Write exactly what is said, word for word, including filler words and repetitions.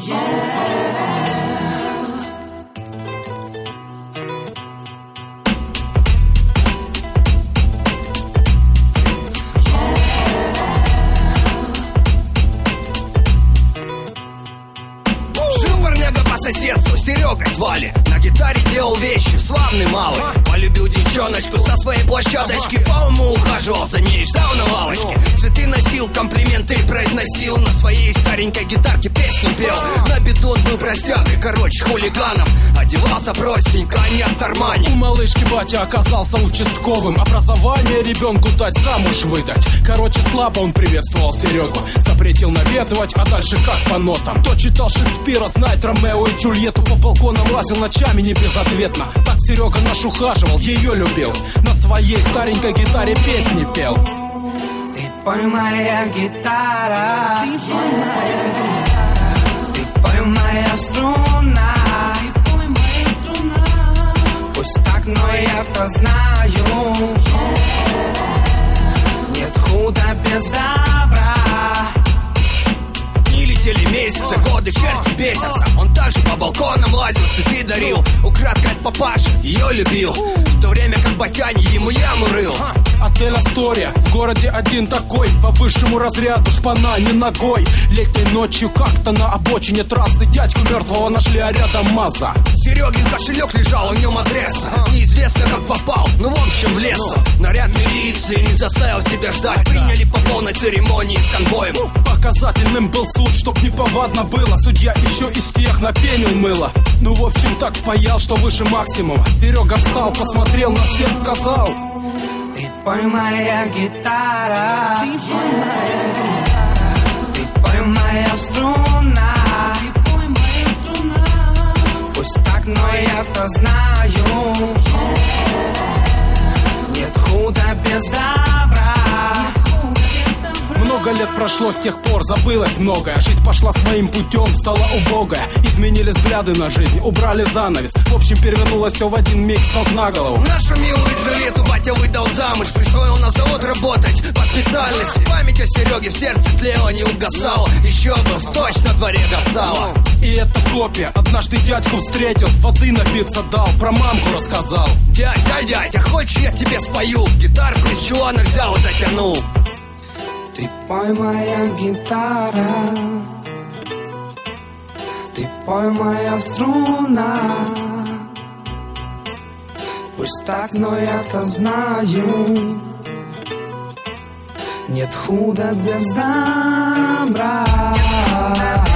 Соседству Серегой звали, на гитаре делал вещи, славный малый. Полюбил девчоночку со своей площадочки, по-моему ухаживал за ней, ждал на лавочке. Цветы носил, комплименты произносил, на своей старенькой гитарке песню пел. На беду он был бродягой, короче, хулиганом, одевался простенько, а не от Армани. У малышки батя оказался участковым, образование ребенку дать, замуж выдать. Короче, слабо он приветствовал Серегу, запретил наведывать, а дальше как по нотам. Кто читал Шекспира, знает Ромео и Джульетту, по балконам лазил ночами не безответно. Так Серега наш ухаживал, ее любил, на своей старенькой гитаре песни пел. Ты пой, моя гитара, ты пой, моя гитара, ты пой, моя струна, ты пой, моя струна. Пусть так, но я-то знаю, нет худа без добра. Летели месяцы, годы, черти бесятся. Он также по балконам лазил, цветы дарил, украдкой от папаши ее любил, в то время как Батяни ему яму рыл. Отель Астория, в городе один такой, по высшему разряду шпана не ногой. Летней ночью как-то на обочине трассы дядьку мертвого нашли, а рядом Маза. Серегин кошелек лежал, в нем адрес, неизвестно как попал, ну в общем в лес. Наряд милиции не заставил себя ждать, приняли по полной церемонии с конвоем. Показательным был суд, чтоб неповадно было, судья еще из тех напенил мыло. Ну в общем так впаял, что выше максимума. Серега встал, посмотрел на всех, сказал: ты пой, моя гитара, ты пой, моя гитара, ты пой, моя струна, ты пой, моя струна. Пусть так, но я-то знаю, нет худа без добра. Много лет прошло с тех пор, забылось многое. Жизнь пошла своим путем, стала убогая. Изменили взгляды на жизнь, убрали занавес. В общем, перевернулось все в один миг с ног на голову. Нашу милую Джульетту батя выдал замуж, пристроил на завод работать по специальности. Память о Сереге в сердце тлела, не угасала. Еще бы в точно дворе гасала. И это копия. Однажды дядьку встретил, воды напиться дал, про мамку рассказал. Дядь, дядь, дядь, а хочешь я тебе спою? Гитарку из чулана взял и затянул. Ты пой, моя гитара, ты пой, моя струна. Пусть так, но я-то знаю, нет худа без добра.